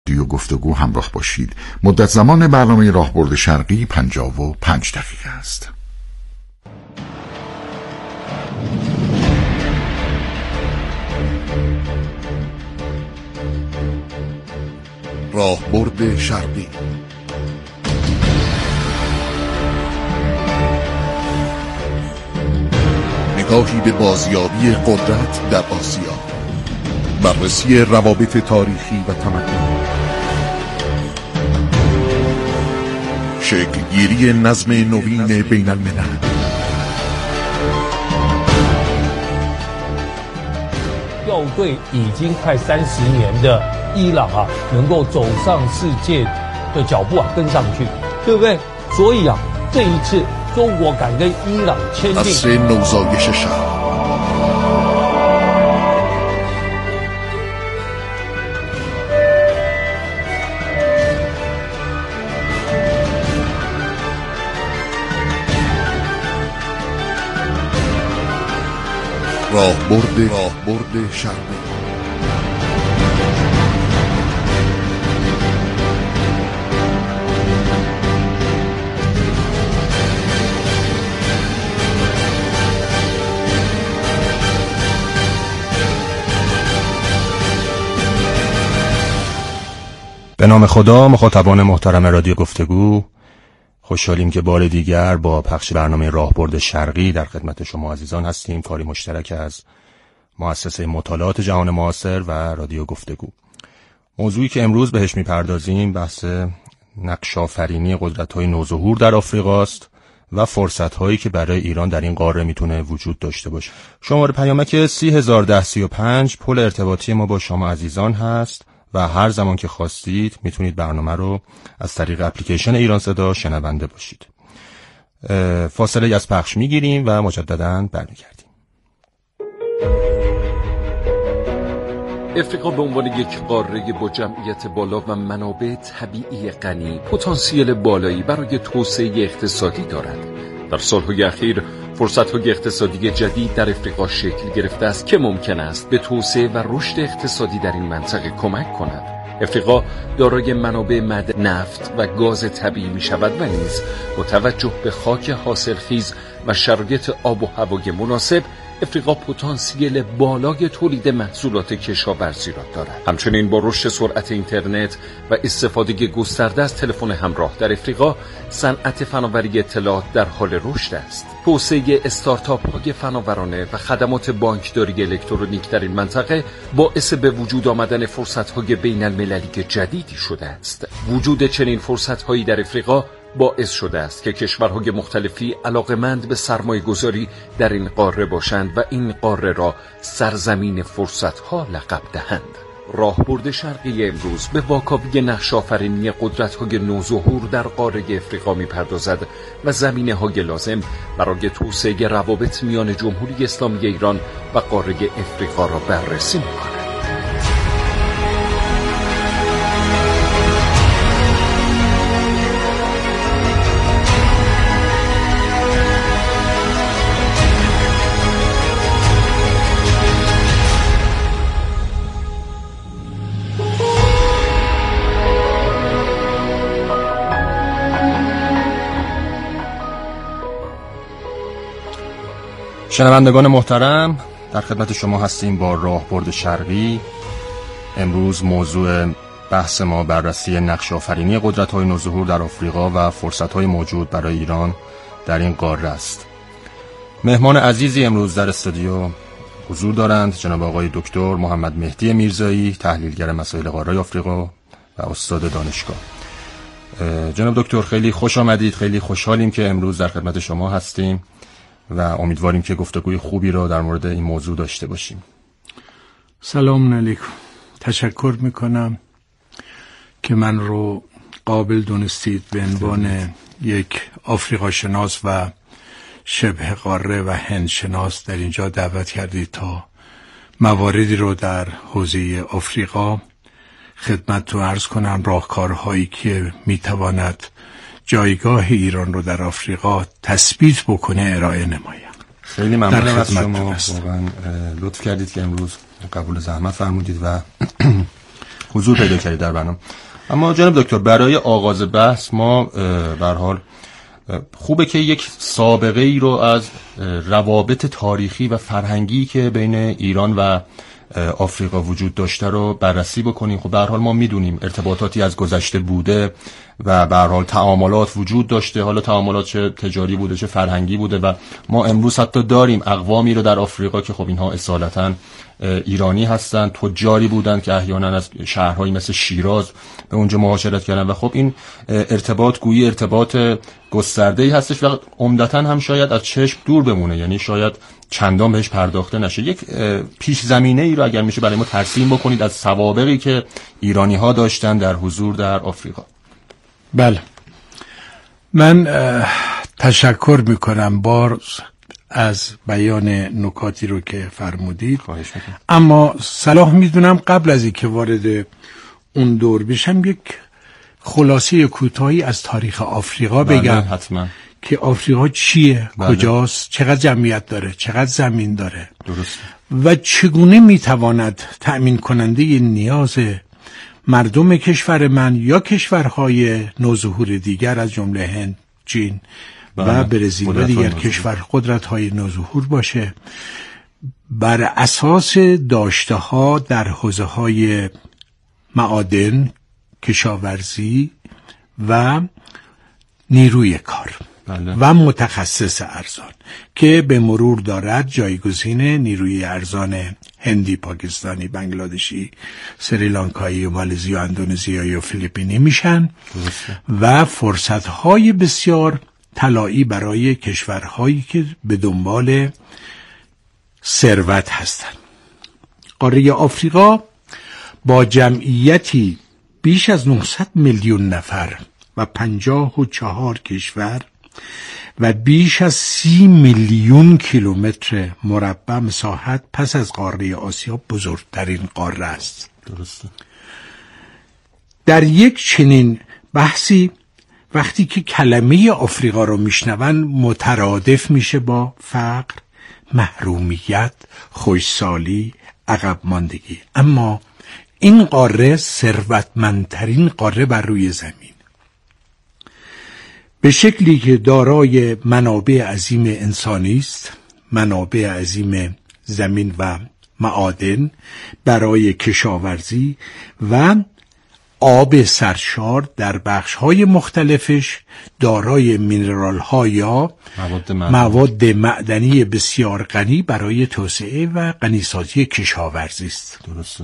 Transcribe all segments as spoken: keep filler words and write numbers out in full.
دیو گفتگو همراه باشید. مدت زمان برنامه راهبرد شرقی پنجاه و پنج دقیقه است. راهبرد شرقی، نگاهی به بازیابی قدرت در آسیا، بررسی روابط تاریخی و تمدنی، شکلگیری نظم نوین بین الملل، 要对已经快三十年的伊朗啊，能够走上世界的脚步啊，跟上去，对不对？所以啊，这一次中国敢跟伊朗签订。 عصر نوزایش شهر، راهبرد راهبرد شرقی. به نام خدا. مخاطبان محترم رادیو گفتگو، خوشحالیم که بار دیگر با پخش برنامه راهبرد شرقی در خدمت شما عزیزان هستیم. کاری مشترک از مؤسسه مطالعات جهان معاصر و رادیو گفتگو. موضوعی که امروز بهش میپردازیم بحث نقش‌آفرینی قدرت‌های نوظهور در آفریقاست و فرصت‌هایی که برای ایران در این قاره میتونه وجود داشته باشه. شماره پیامک سی هزار ده سی و پنج پل ارتباطی ما با شما عزیزان هست و هر زمان که خواستید میتونید برنامه رو از طریق اپلیکیشن ایران صدا شنونده باشید. فاصله از پخش میگیریم و مجدداً برمیگردیم. افریقا به عنوان یک قاره با جمعیت بالا و منابع طبیعی غنی، پتانسیل بالایی برای توسعه اقتصادی دارد. در سالهای اخیر فرصت‌های اقتصادی جدید در افریقا شکل گرفته است که ممکن است به توسعه و رشد اقتصادی در این منطقه کمک کند. افریقا دارای منابع معدن، نفت و گاز طبیعی می شود و نیز با توجه به خاک حاصلخیز و شرایط آب و هوای مناسب، افریقا پتانسیل بالای تولید محصولات کشاورزی را دارد. همچنین با رشد سرعت اینترنت و استفاده گسترده از تلفن همراه در افریقا، صنعت فناوری اطلاعات در حال رشد است. توسعه استارتاپ‌های فناورانه و خدمات بانکداری الکترونیک در این منطقه باعث به وجود آمدن فرصت‌های بین‌المللی جدیدی شده است. وجود چنین فرصت‌هایی در افریقا باعث شده است که کشورهای مختلفی علاقمند به سرمایه‌گذاری در این قاره باشند و این قاره را سرزمین فرصت‌ها لقب دهند. راهبرد شرقی امروز به واکاوی نقش‌آفرینی قدرت‌های نوظهور در قاره افریقا می‌پردازد و زمینه‌های لازم برای توسعه روابط میان جمهوری اسلامی ایران و قاره افریقا را بررسی می‌کند. شنوندگان محترم، در خدمت شما هستیم با راهبرد شرقی. امروز موضوع بحث ما بررسی نقش‌آفرینی قدرت‌های نوظهور در آفریقا و فرصت‌های موجود برای ایران در این قاره است. مهمان عزیزی امروز در استودیو حضور دارند جناب آقای دکتر محمد مهدی میرزایی، تحلیلگر مسائل قاره آفریقا و استاد دانشگاه. جناب دکتر خیلی خوش آمدید. خیلی خوشحالیم که امروز در خدمت شما هستیم و امیدواریم که گفتگوی خوبی را در مورد این موضوع داشته باشیم. سلام علیکم. تشکر میکنم که من رو قابل دونستید به عنوان یک آفریقا شناس و شبه قاره و هند شناس در اینجا دعوت کردید تا مواردی رو در حوزه آفریقا خدمت تو عرض کنم، راهکارهایی که میتواند جایگاه ایران رو در آفریقا تثبیت بکنه ارائه نمایم. خیلی ممنونم از شما، واقعا لطف کردید که امروز قبول زحمت فرمودید و حضور پیدا کردید در برنامه. اما جناب دکتر برای آغاز بحث ما به هر حال خوبه که یک سابقه ای رو از روابط تاریخی و فرهنگی که بین ایران و آفریقا وجود داشته رو بررسی بکنیم. خب به هر حال ما میدونیم ارتباطاتی از گذشته بوده و به هر حال تعاملات وجود داشته، حالا تعاملات چه تجاری بوده چه فرهنگی بوده و ما امروز حتی داریم اقوامی رو در آفریقا که خب اینها اصالتاً ایرانی هستن، تجاری بودن که احیانا از شهرهایی مثل شیراز به اونجا مهاجرت کردن و خب این ارتباط گویی ارتباط گسترده‌ای هستش و عمدتاً هم شاید از چشم دور بمونه، یعنی شاید چندان بهش پرداخته نشه. یک پیش زمینه ای رو اگر میشه برای ما ترسیم بکنید از سوابقی که ایرانی ها داشتن در حضور در آفریقا. بله، من تشکر میکنم باز از بیان نکاتی رو که فرمودید. خواهش میکنم. اما صلاح میدونم قبل از اینکه وارد اون دور بشم یک خلاصه کوتاهی از تاریخ آفریقا بله، بگم. حتما. که آفریقا چیه، بله. کجاست، چقدر جمعیت داره، چقدر زمین داره، درست، و چگونه میتواند تأمین کننده نیاز مردم کشور من یا کشورهای نوظهور دیگر از جمله هند، چین بله. و برزیل و دیگر نوظهور. کشور قدرت‌های نوظهور باشه، بر اساس داشته‌ها در حوزه‌های معادن، کشاورزی و نیروی کار بله. و متخصص ارزان که به مرور دارد جایگزین نیروی ارزان هندی، پاکستانی، بنگلادشی، سریلانکایی و مالزی و اندونزیایی و فیلیپینی میشن و فرصتهای بسیار طلایی برای کشورهایی که به دنبال ثروت هستند. قاره آفریقا با جمعیتی بیش از نهصد میلیون نفر و پنجاه و چهار کشور و بیش از سی میلیون کیلومتر مربع مساحت پس از قاره آسیا بزرگترین قاره است. درسته. در یک چنین بحثی وقتی که کلمه آفریقا رو میشنون مترادف میشه با فقر، محرومیت، خوشسالی، عقب ماندگی. اما این قاره ثروتمندترین قاره بر روی زمین، به شکلی که دارای منابع عظیم انسانی است، منابع عظیم زمین و معادن برای کشاورزی و آب سرشار در بخش‌های مختلفش، دارای مینرال ها یا مواد معدنی. مواد معدنی بسیار غنی برای توسعه و غنیسازی کشاورزی است. درسته.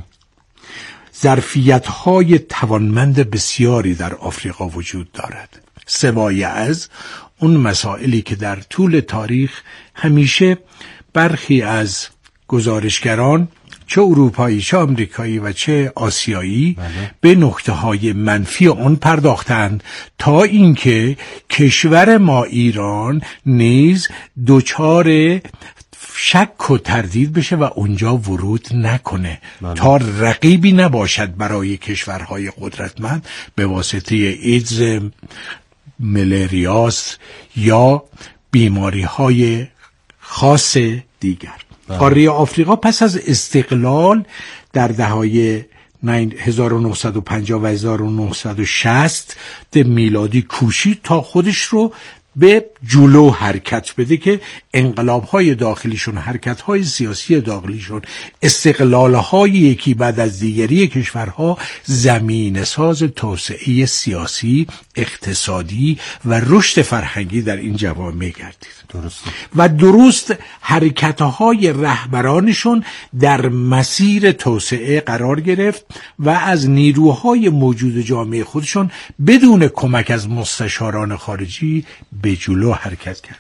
ظرفیت‌های توانمند بسیاری در آفریقا وجود دارد، سوای از اون مسائلی که در طول تاریخ همیشه برخی از گزارشگران چه اروپایی چه آمریکایی و چه آسیایی بله. به نکته‌های منفی آن پرداختند تا اینکه کشور ما ایران نیز دچار شک و تردید بشه و اونجا ورود نکنه بله. تا تا رقیبی نباشد برای کشورهای قدرتمند به واسطه ایدز، ملریاس یا بیماری‌های خاص دیگر. بله. قاره آفریقا پس از استقلال در دهه‌های هزار و نهصد و پنجاه و هزار و نهصد و شصت میلادی کوشید تا خودش رو به جلو حرکت بده که انقلاب‌های داخلیشون، حرکت‌های سیاسی داخلیشون، استقلال‌های یکی بعد از دیگری کشورها زمینه ساز توسعه سیاسی، اقتصادی و رشد فرهنگی در این جوامع گردید. درسته. و درست حرکت‌های رهبرانشون در مسیر توسعه قرار گرفت و از نیروهای موجود جامعه خودشون بدون کمک از مستشاران خارجی به جلو حرکت کردند.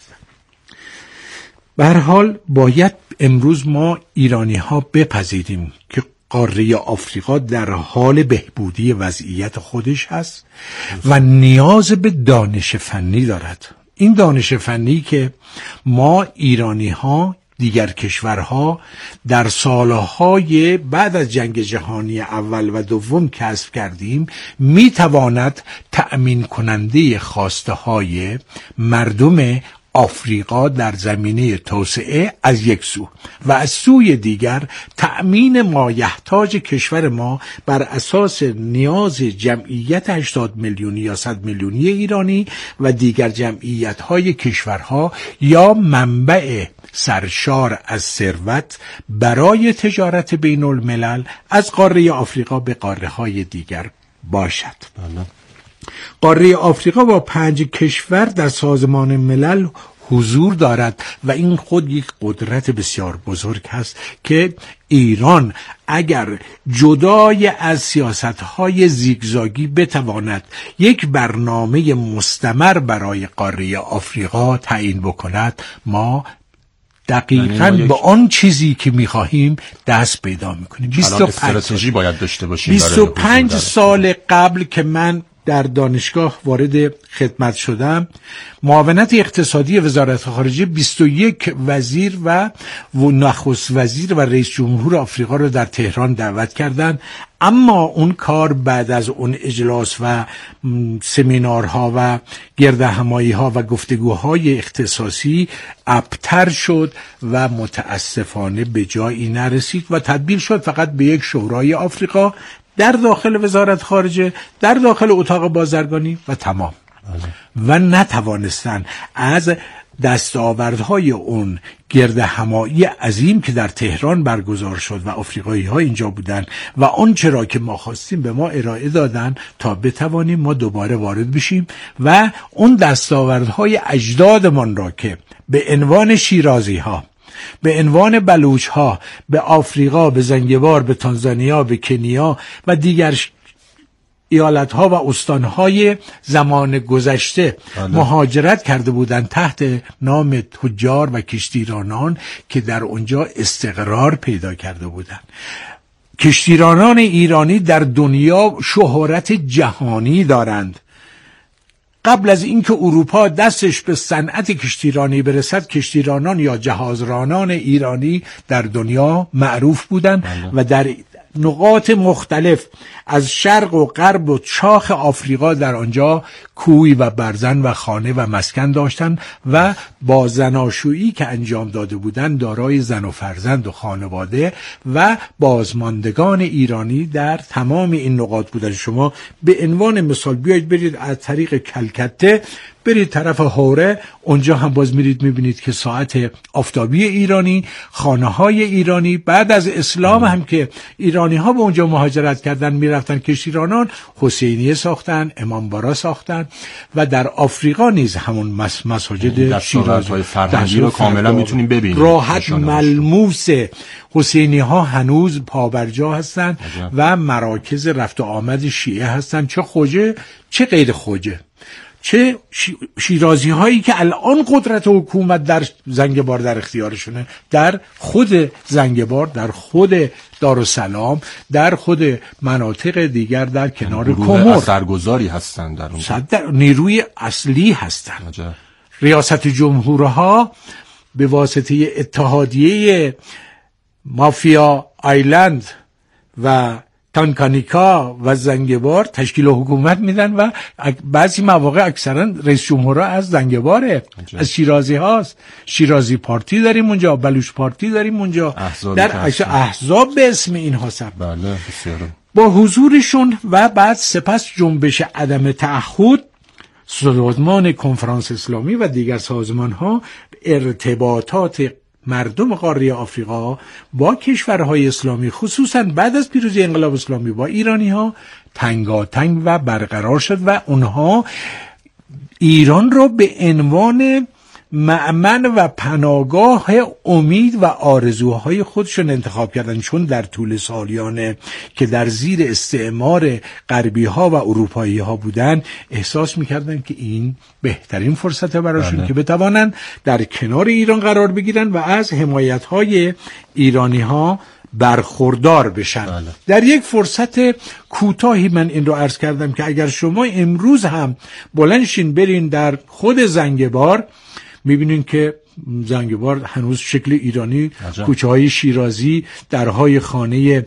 به هر حال باید امروز ما ایرانی ها بپذیریم که قاره آفریقا در حال بهبودی وضعیت خودش هست و نیاز به دانش فنی دارد. این دانش فنی که ما ایرانی ها، دیگر کشورها در سالهای بعد از جنگ جهانی اول و دوم کسب کردیم، میتواند تأمین کننده خواسته های مردم آفریقا در زمینه توسعه از یک سو و از سوی دیگر تأمین مایحتاج کشور ما بر اساس نیاز جمعیت هشتاد میلیونی یا صد میلیونی ایرانی و دیگر جمعیت‌های کشورها یا منبع سرشار از ثروت برای تجارت بین الملل از قاره آفریقا به قاره‌های دیگر باشد. بله. قاره آفریقا با پنج کشور در سازمان ملل حضور دارد و این خود یک قدرت بسیار بزرگ است که ایران اگر جدای از سیاست‌های زیگزاگی بتواند یک برنامه مستمر برای قاره آفریقا تعیین بکند، ما دقیقاً به آن چیزی که می‌خواهیم دست پیدا می‌کنیم. بیست و پنج استراتژی باید داشته باشیم. بیست و پنج سال قبل که من در دانشگاه وارد خدمت شدم، معاونت اقتصادی وزارت خارجه بیست و یک وزیر و نخست وزیر و رئیس جمهور آفریقا رو در تهران دعوت کردند، اما اون کار بعد از اون اجلاس و سمینارها و گردهمایی‌ها و گفتگوهای اختصاصی ابتر شد و متاسفانه به جایی نرسید و تبدیل شد فقط به یک شورای آفریقا در داخل وزارت خارجه، در داخل اتاق بازرگانی و تمام. و نتوانستن از دستاوردهای اون گرد همایی عظیم که در تهران برگزار شد و آفریقایی ها اینجا بودن و آن چرا که ما خواستیم به ما ارائه دادن تا بتوانیم ما دوباره وارد بشیم و اون دستاوردهای اجدادمان را که به عنوان شیرازی ها، به عنوان بلوچ ها به آفریقا، به زنگبار، به تانزانیا، به کنیا و دیگر ایالت ها و استان های زمان گذشته آه. مهاجرت کرده بودند تحت نام تجار و کشتیرانان که در اونجا استقرار پیدا کرده بودند. کشتیرانان ایرانی در دنیا شهرت جهانی دارند. قبل از اینکه اروپا دستش به صنعت کشتیرانی برسد، کشتیرانان یا جهازرانان ایرانی در دنیا معروف بودند و در نقاط مختلف از شرق و غرب و شاخ آفریقا در آنجا کوی و برزن و خانه و مسکن داشتند و با زناشویی که انجام داده بودند دارای زن و فرزند و خانواده و بازماندگان ایرانی در تمام این نقاط بودند. شما به عنوان مثال بیایید برید از طریق کلکته برید طرف هوره، اونجا هم باز میرید میبینید که ساعت آفتابی ایرانی، خانه های ایرانی، بعد از اسلام هم که ایرانی ها به اونجا مهاجرت کردن میرفتن کشتیرانان حسینیه ساختن، امامبارا ساختن و در آفریقا نیز همون مس مساجد شیرازی فرهنگی رو کاملا میتونیم ببینیم. راحت ملموس حسینی ها هنوز پابرجا هستن و مراکز رفت و آمد شیعه هستن، چه خوجه چه غیر خوجه، چه شیرازی هایی که الان قدرت حکومت در زنگبار در اختیارشونه، در خود زنگبار، در خود دارالسلام، در خود مناطق دیگر در کنار کمر اثرگذاری هستند، در اون نیروی اصلی هستند. ریاست جمهورها به واسطه اتحادیه مافیا آیلند و تانکانیکا و زنگبار تشکیل حکومت میدن و بعضی مواقع اکثرا رئیس جمهورها از زنگباره، از شیرازی هاست. شیرازی پارتی داریم اونجا، بلوچ پارتی داریم اونجا، در احزاب به اسم اینها سب. بله بسیار. با حضورشون و بعد سپس جنبش عدم تعهد، سازمان کنفرانس اسلامی و دیگر سازمان ها ارتباطات مردم قاره آفریقا با کشورهای اسلامی خصوصا بعد از پیروزی انقلاب اسلامی با ایرانی ها تنگاتنگ و برقرار شد و اونها ایران را به عنوان مأمن و پناهگاه امید و آرزوهای خودشون انتخاب کردن، چون در طول سالیانه که در زیر استعمار غربی ها و اروپایی ها بودن احساس میکردن که این بهترین فرصت براشون که بتوانن در کنار ایران قرار بگیرن و از حمایت های ایرانی ها برخوردار بشن. بله. در یک فرصت کوتاهی من این رو عرض کردم که اگر شما امروز هم بلندشین برین در خود زنگبار میبینین که زنگبار هنوز شکل ایرانی، کوچه های شیرازی، درهای خانه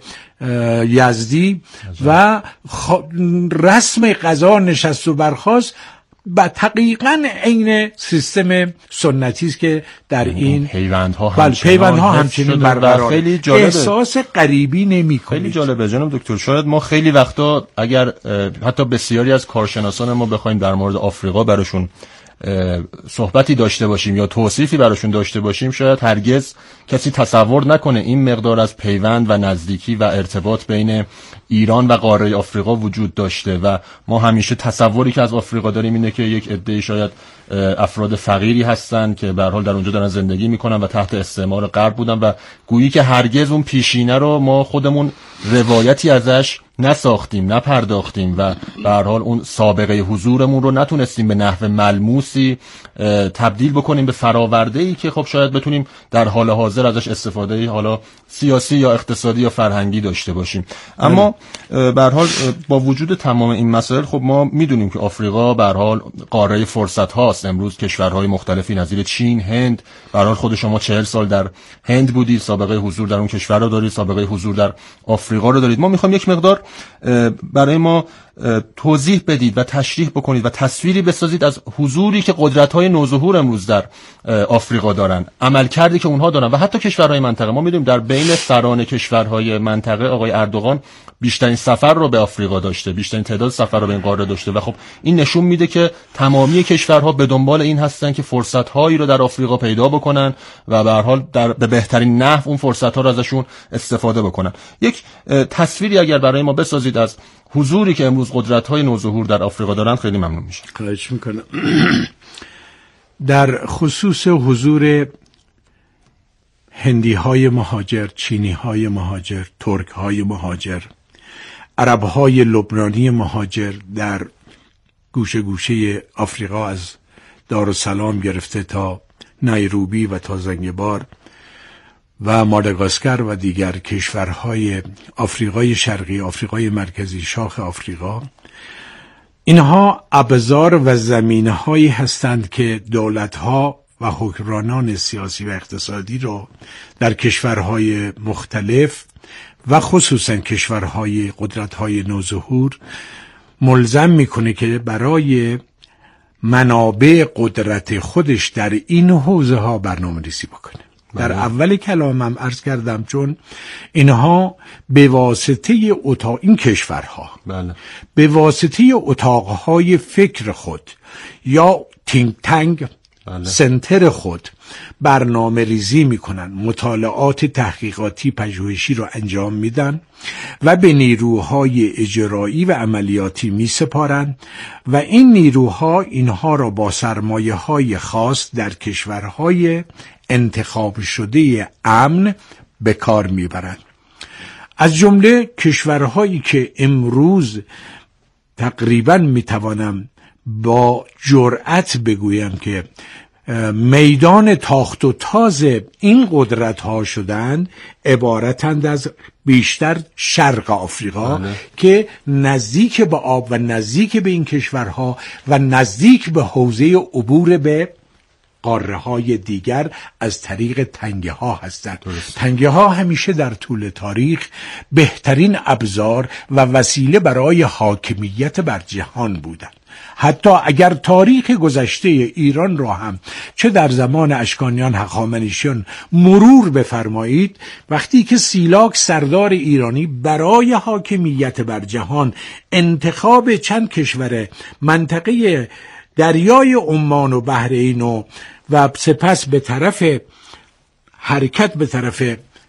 یزدی عجب. و خ... رسم قضا نشست و برخاست و دقیقاً عین سیستم سنتی است که در این پیوندها بله پیوندها همچنین برقرار. خیلی جالبه، احساس غریبی نمی‌کنید. خیلی جالبه جناب دکتر. شاید ما خیلی وقتا اگر حتی بسیاری از کارشناسان ما بخوایم در مورد آفریقا براشون صحبتی داشته باشیم یا توصیفی براشون داشته باشیم، شاید هرگز کسی تصور نکنه این مقدار از پیوند و نزدیکی و ارتباط بین ایران و قاره آفریقا وجود داشته. و ما همیشه تصوری که از آفریقا داریم اینه که یک عده شاید افراد فقیری هستن که به هر حال در اونجا دارن زندگی میکنن و تحت استعمار غرب بودن و گویی که هرگز اون پیشینه رو ما خودمون روایتی ازش نساختیم، نپرداختیم و به هر حال اون سابقه حضورمون رو نتونستیم به نحو ملموسی تبدیل بکنیم به فرآورده‌ای که خب شاید بتونیم در حال حاضر ازش استفاده حالا سیاسی یا اقتصادی یا فرهنگی داشته باشیم. اما به هر حال با وجود تمام این مسائل خب ما میدونیم که آفریقا به هر حال قاره فرصت هاست. امروز کشورهای مختلفی نظیر چین، هند، به هر حال خود شما چهل سال در هند بودید، سابقه حضور در اون کشور رو دارید، سابقه حضور در آفریقا رو دارید. ما میخوام یک مقدار برای ما توضیح بدید و تشریح بکنید و تصویری بسازید از حضوری که قدرت‌های نوظهور امروز در آفریقا دارن، عملکردی که اونها دارن و حتی کشورهای منطقه. ما می‌دونیم در بین سران کشورهای منطقه آقای اردوغان بیشترین سفر رو به آفریقا داشته، بیشترین تعداد سفر رو به این قاره داشته و خب این نشون میده که تمامی کشورها به دنبال این هستن که فرصت‌هایی رو در آفریقا پیدا بکنن و به هر حال در به بهترین نحو اون فرصت‌ها رو ازشون استفاده بکنن. یک تصویری اگر برای ما بسازید از حضوری که امروز قدرت‌های نوظهور در آفریقا دارن خیلی ممنون میشه. خواهش میکنم. در خصوص حضور هندی‌های مهاجر، چینی‌های مهاجر، ترک‌های مهاجر، عرب‌های لبنانی مهاجر در گوشه گوشه آفریقا از دارالسلام گرفته تا نایروبی و تا زنگبار و ماداگاسکر و دیگر کشورهای آفریقای شرقی، آفریقای مرکزی، شاخ آفریقا، اینها ابزار و زمینه‌هایی هستند که دولت‌ها و حکمرانان سیاسی و اقتصادی را در کشورهای مختلف و خصوصا کشورهای قدرت‌های نوظهور ملزم می‌کنه که برای منابع قدرت خودش در این حوزه‌ها برنامه‌ریزی بکنه. در اول کلامم عرض کردم چون اینها به واسطه اتاق این کشورها بله. به واسطه اتاقهای فکر خود یا تینک تنگ بله. سنتر خود برنامه ریزی میکنن، مطالعات تحقیقاتی پژوهشی رو انجام میدن و به نیروهای اجرایی و عملیاتی میسپارن و این نیروها اینها را با سرمایه های خاص در کشورهای انتخاب شده امن به کار میبرند. از جمله کشورهایی که امروز تقریبا میتوانم با جرأت بگویم که میدان تاخت و تاز این قدرت ها شدند عبارتند از بیشتر شرق آفریقا بله. که نزدیک به آب و نزدیک به این کشورها و نزدیک به حوزه عبور به قاره های دیگر از طریق تنگه ها هستند. تنگه ها همیشه در طول تاریخ بهترین ابزار و وسیله برای حاکمیت بر جهان بودند. حتی اگر تاریخ گذشته ایران را هم چه در زمان اشکانیان، هخامنشیان مرور بفرمایید، وقتی که سیلاک سردار ایرانی برای حاکمیت بر جهان انتخاب چند کشور منطقه دریای عمان و بحرین و, و سپس به طرف حرکت به طرف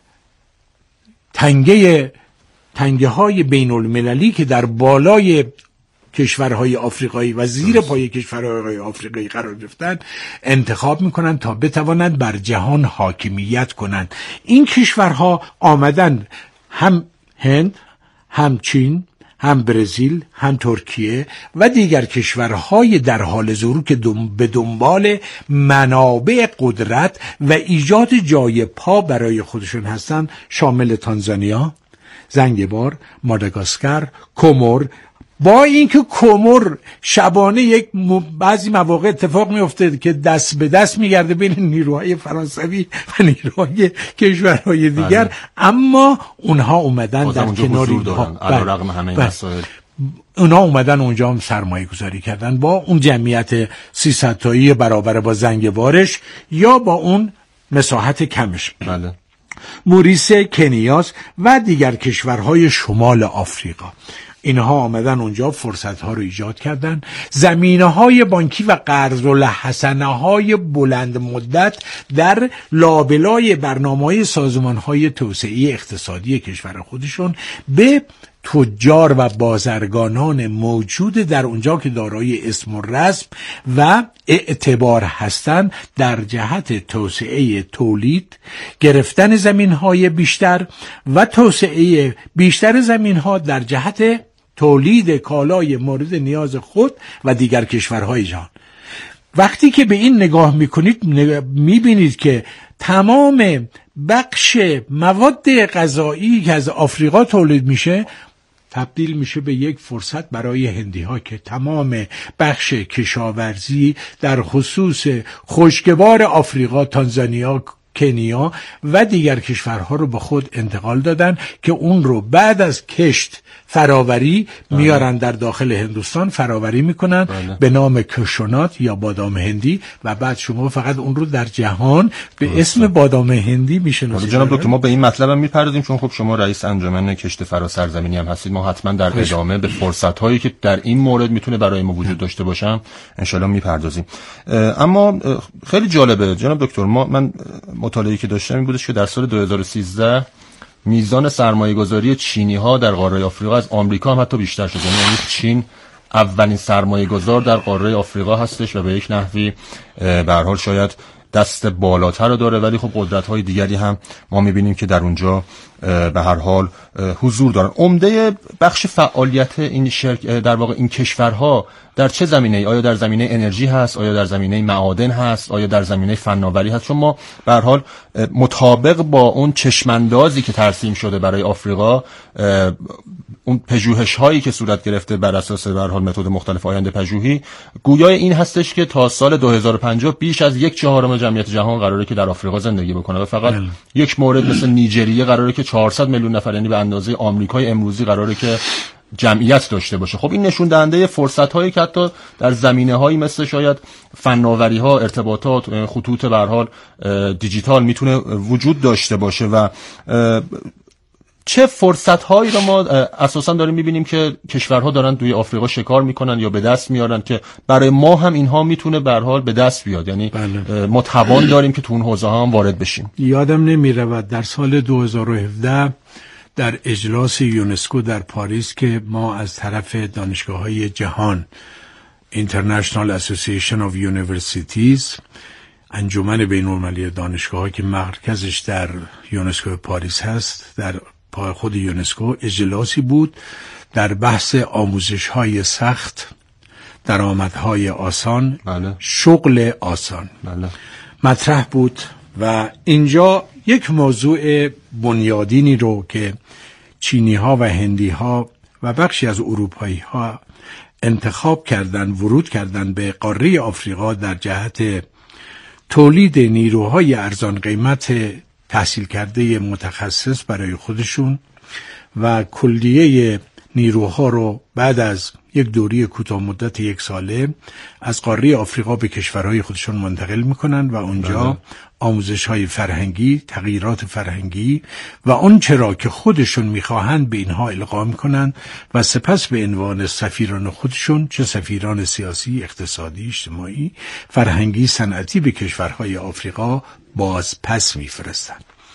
تنگه تنگه های بین المللی که در بالای کشورهای آفریقایی و زیر پای کشورهای آفریقایی قرار گرفتن انتخاب میکنن تا بتوانند بر جهان حاکمیت کنند. این کشورها آمدن، هم هند، هم چین، هم برزیل، هم ترکیه و دیگر کشورهای در حال ظهور که دم به دنبال منابع قدرت و ایجاد جای پا برای خودشون هستند، شامل تانزانیا، زنگبار، ماداگاسکر، کومور. با اینکه کومور شبانه یک م... بعضی مواقع اتفاق میفته که دست به دست میگرده بین نیروهای فرانسوی و نیروهای کشورهای دیگر بله. اما اونها اومدن در کنار اینها علیرغم همه این مسائل اونا اومدن اونجا هم سرمایه گذاری کردن با اون جمعیت سیصد تایی برابر با زنگبارش یا با اون مساحت کمش. بله. موریس، کنیاس و دیگر کشورهای شمال آفریقا، اینها آمدن اونجا فرصتها رو ایجاد کردن. زمینه‌های بانکی و قرض الحسنه‌های بلند مدت در لابلای برنامه‌های سازمان‌های توسعه اقتصادی کشور خودشون به تجار و بازرگانان موجود در اونجا که دارای اسم و رسم و اعتبار هستند در جهت توسعه تولید، گرفتن زمین‌های بیشتر و توسعه بیشتر زمین‌ها در جهت تولید کالای مورد نیاز خود و دیگر کشورهای جهان. وقتی که به این نگاه میکنید میبینید که تمام بخش مواد غذایی که از آفریقا تولید میشه تبدیل میشه به یک فرصت برای هندی ها که تمام بخش کشاورزی در خصوص خشکبار آفریقا، تانزانیا، کنیا و دیگر کشورها رو به خود انتقال دادن که اون رو بعد از کشت فراوری میارن در داخل هندوستان فراوری میکنن بله. به نام کشونات یا بادام هندی و بعد شما فقط اون رو در جهان به بله. اسم بادام هندی میشناسید. جناب دکتر ما به این مطلب هم میپردازیم چون خب شما رئیس انجمن کشت فراسرزمینی هم هستید. ما حتما در خوش. ادامه به فرصت هایی که در این مورد میتونه برای ما وجود داشته باشم ان شاء الله میپردازیم. اما خیلی جالبه جناب دکتر، ما من مطالعه‌ای که داشتم این بودش که در سال دو هزار و سیزده میزان سرمایه‌گذاری چینی‌ها در قاره آفریقا از آمریکا هم حتی بیشتر شد. یعنی چین اولین سرمایه‌گذار در قاره آفریقا هستش و به یک نحوی به هر حال شاید دست بالاتر رو داره، ولی خب قدرت‌های دیگری هم ما می‌بینیم که در اونجا به هر حال حضور دارن. عمده بخش فعالیت این شرک در واقع این کشورها در چه زمینه‌ای؟ آیا در زمینه انرژی هست؟ آیا در زمینه معادن هست؟ آیا در زمینه فناوری هست؟ چون ما به هر حال مطابق با اون چشماندازی که ترسیم شده برای آفریقا، اون پژوهش هایی که صورت گرفته بر اساس به هر حال متد مختلف آینده پژوهی، گویای این هستش که تا سال دو هزار و پنجاه بیش از یک چهارم جمعیت جهان قراره که در آفریقا زندگی بکنه و فقط بله. یک مورد مثل نیجریه قراره که چهارصد میلیون نفر، یعنی به اندازه آمریکای امروزی قراره که جمعیت داشته باشه. خب این نشون دهنده فرصت هایی که حتی در زمینه هایی مثل شاید فناوری ها، ارتباطات، خطوط به هر حال دیجیتال میتونه وجود داشته باشه و چه فرصت هایی رو ما اساسا داریم میبینیم که کشورها دارن توی آفریقا شکار میکنن یا به دست میارن که برای ما هم اینها میتونه به هر حال به دست بیاد. یعنی بله. ما توان داریم که تو اون حوزه ها هم وارد بشیم. یادم نمیره در سال دو هزار و هفده در اجلاس یونسکو در پاریس که ما از طرف دانشگاه‌های جهان International Association of Universities، انجمن بین‌المللی دانشگاه‌ها که مرکزش در یونسکو پاریس هست، در پای خود یونسکو اجلاسی بود در بحث آموزش‌های سخت، درآمدهای آسان، بله. شغل آسان بله. مطرح بود و اینجا یک موضوع بنیادینی رو که چینی ها و هندی ها و بخشی از اروپایی ها انتخاب کردن، ورود کردن به قاره آفریقا در جهت تولید نیروهای ارزان قیمت تحصیل کرده متخصص برای خودشون و کلیه نیروها رو بعد از یک دوری کوتاه مدت یک ساله از قاره آفریقا به کشورهای خودشون منتقل میکنن و اونجا آموزش‌های فرهنگی، تغییرات فرهنگی و اون چرا که خودشون میخواهند به اینها القا میکنن و سپس به عنوان سفیران خودشون، چه سفیران سیاسی، اقتصادی، اجتماعی، فرهنگی، صنعتی، به کشورهای آفریقا باز پس میفرستن.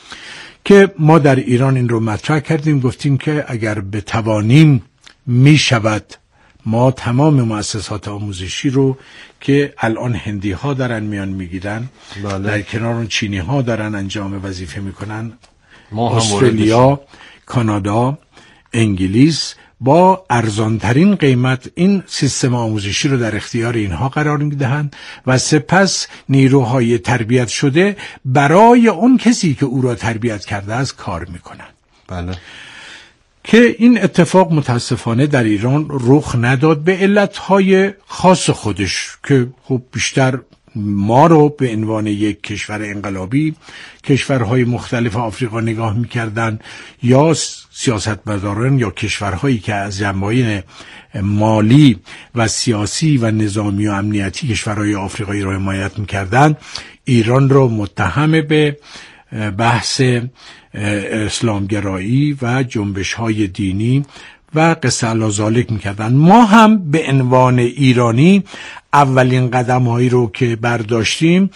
که ما در ایران این رو مطرح کردیم، گفتیم که اگر بتوانیم میشود ما تمام مؤسسات آموزشی رو که الان هندی ها دارن میان میگیرن بله. در کنار اون چینی ها دارن انجام وظیفه میکنن، استرالیا، کانادا، انگلیس با ارزانترین قیمت این سیستم آموزشی رو در اختیار اینها قرار میدهند و سپس نیروهای تربیت شده برای اون کسی که او را تربیت کرده است کار میکنن. بله. که این اتفاق متاسفانه در ایران رخ نداد به علتهای خاص خودش که خب بیشتر ما رو به عنوان یک کشور انقلابی کشورهای مختلف آفریقا نگاه میکردن، یا سیاستمداران یا کشورهایی که از جنبه‌های مالی و سیاسی و نظامی و امنیتی کشورهای آفریقایی را حمایت میکردن، ایران رو متهم به بحث اسلامگرایی و جنبش‌های دینی و قصه الازالک میکردن. ما هم به عنوان ایرانی اولین قدم هایی رو که برداشتیم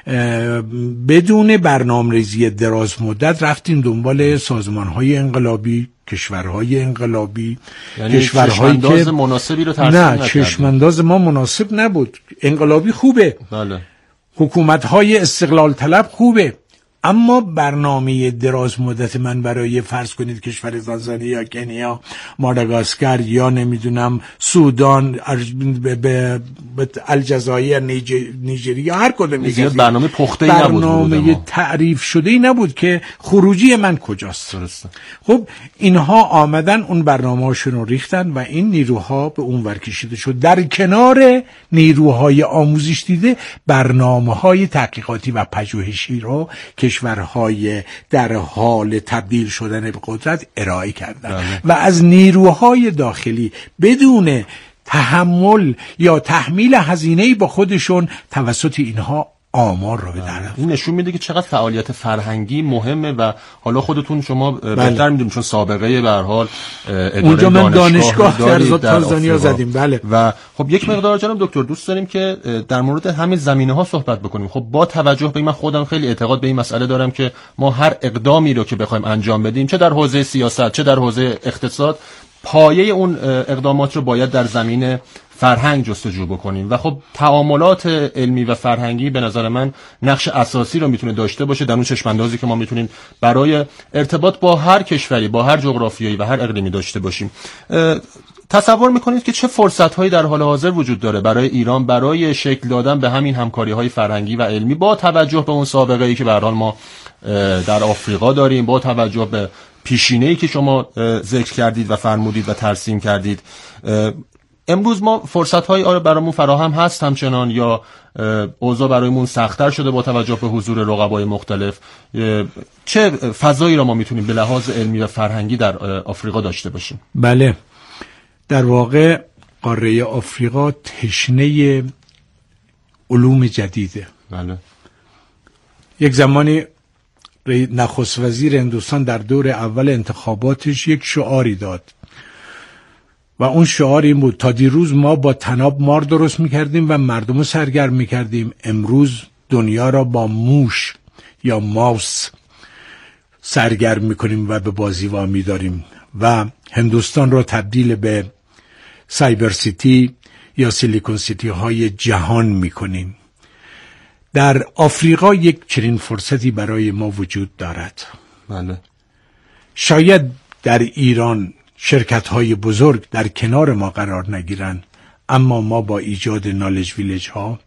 بدون برنامه‌ریزی دراز مدت رفتیم دنبال سازمان های انقلابی، کشورهای انقلابی، یعنی کشورهایی که چشمانداز مناسبی رو ترسیم نه نکردیم. چشمانداز ما مناسب نبود. انقلابی خوبه، بله. حکومت های استقلال طلب خوبه، اما برنامه دراز مدت من برای فرض کنید کشور تانزانیا یا کنیا، ماداگاسکر یا نمیدونم سودان، به الجزایر، نیجریه، هر کدوم زیاد برنامه پخته‌ای نبود، برنامه تعریف شده‌ای نبود که خروجی من کجاست. درسته. خب اینها آمدن اون برنامه‌هاشون رو ریختن و این نیروها به اون ور کشیده شد. در کنار نیروهای آموزش دیده برنامه‌های تحقیقاتی و پژوهشی رو کشورهای در حال تبدیل شدن به قدرت ارائه کردن. بله. و از نیروهای داخلی بدون تحمل یا تحمیل هزینه‌ای با خودشون توسط اینها آمار رو بدن. این نشون میده که چقدر فعالیت فرهنگی مهمه و حالا خودتون شما بهتر میدونید چون سابقه به هر حال اداره اونجا من دانشگاه, دانشگاه در تانزانیا زدیم. بله. و خب یک مقدار جناب دکتر دوست داریم که در مورد همین زمینه‌ها صحبت بکنیم. خب با توجه به این من خودم خیلی اعتقاد به این مسئله دارم که ما هر اقدامی رو که بخوایم انجام بدیم، چه در حوزه سیاست چه در حوزه اقتصاد، پایه اون اقدامات رو باید در زمینه فرهنگ جستجو بکنیم و خب تعاملات علمی و فرهنگی به نظر من نقش اساسی رو میتونه داشته باشه در اون چشماندازی که ما میتونیم برای ارتباط با هر کشوری، با هر جغرافیایی و هر اقلیمی داشته باشیم. تصور میکنید که چه فرصت‌هایی در حال حاضر وجود داره برای ایران برای شکل دادن به همین همکاری‌های فرهنگی و علمی با توجه به اون سابقه‌ای که به هر حال ما در آفریقا داریم، با توجه به پیشینه‌ای که شما ذکر کردید و فرمودید و ترسیم کردید؟ امروز ما فرصت‌هایی آیا برامون فراهم هست همچنان یا اوضاع برایمون سخت‌تر شده با توجه به حضور رقبای مختلف؟ چه فضایی را ما میتونیم به لحاظ علمی و فرهنگی در آفریقا داشته باشیم؟ بله، در واقع قاره آفریقا تشنه علوم جدیده. بله. یک زمانی نخست وزیر هندوستان در دور اول انتخاباتش یک شعاری داد و اون شعار این بود: تا دیروز ما با طناب مار درست میکردیم و مردم رو سرگرم میکردیم، امروز دنیا را با موش یا ماوس سرگرم میکنیم و به بازی وامی داریم و هندوستان را تبدیل به سایبر سیتی یا سیلیکون سیتی های جهان میکنیم. در آفریقا یک چنین فرصتی برای ما وجود دارد. بله. شاید در ایران شرکت های بزرگ در کنار ما قرار نگیرن، اما ما با ایجاد نالج ویلیج ها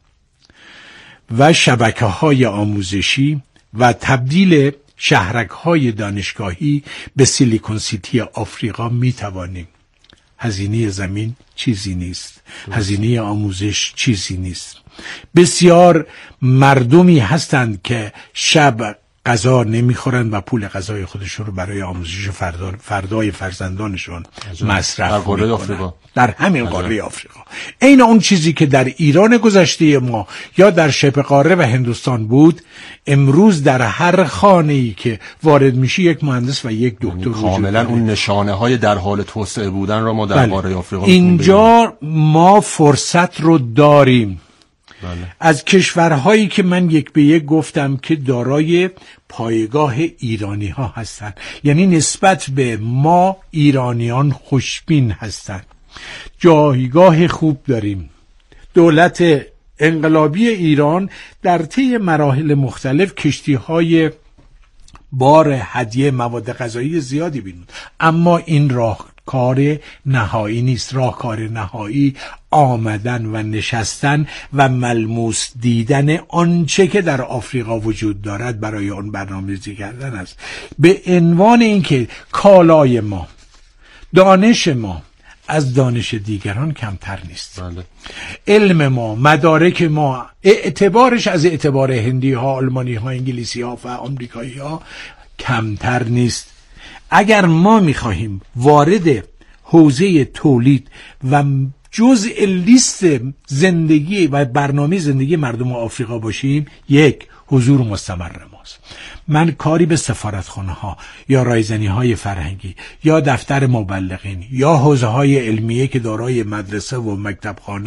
و شبکه های آموزشی و تبدیل شهرک های دانشگاهی به سیلیکون سیتی آفریقا می توانیم. هزینه زمین چیزی نیست، هزینه آموزش چیزی نیست. بسیار مردمی هستند که شب غذا نمیخورن و پول غذای خودشون رو برای آموزش فردا فردای فرزندانشون مصرف میکنن در همین قاره آفریقا. این اون چیزی که در ایران گذشته ما یا در شبه قاره و هندوستان بود، امروز در هر خانه‌ای که وارد میشی یک مهندس و یک دکتر کاملا اون نشانه های در حال توسعه بودن رو ما در بله. قاره آفریقا اینجا ما فرصت رو داریم. بله. از کشورهایی که من یک به یک گفتم که دارای پایگاه ایرانی ها هستن، یعنی نسبت به ما ایرانیان خوشبین هستن، جایگاه خوب داریم. دولت انقلابی ایران در طی مراحل مختلف کشتی های بار هدیه مواد غذایی زیادی بینود، اما این راه کار نهایی نیست. راهکار نهایی آمدن و نشستن و ملموس دیدن آنچه که در آفریقا وجود دارد برای آن برنامه‌ریزی کردن است. به عنوان اینکه کالای ما، دانش ما، از دانش دیگران کمتر نیست. بله. علم ما، مدارک ما، اعتبارش از اعتبار هندی ها، آلمانی ها، انگلیسی ها و آمریکایی ها کمتر نیست. اگر ما میخواهیم وارد حوزه تولید و جزء لیست زندگی و برنامه زندگی مردم آفریقا باشیم، یک، حضور مستمر ماست. من کاری به سفارتخانه ها یا رایزنی های فرهنگی یا دفتر مبلغین یا حوزه های علمیه که دارای مدرسه و مکتبخانه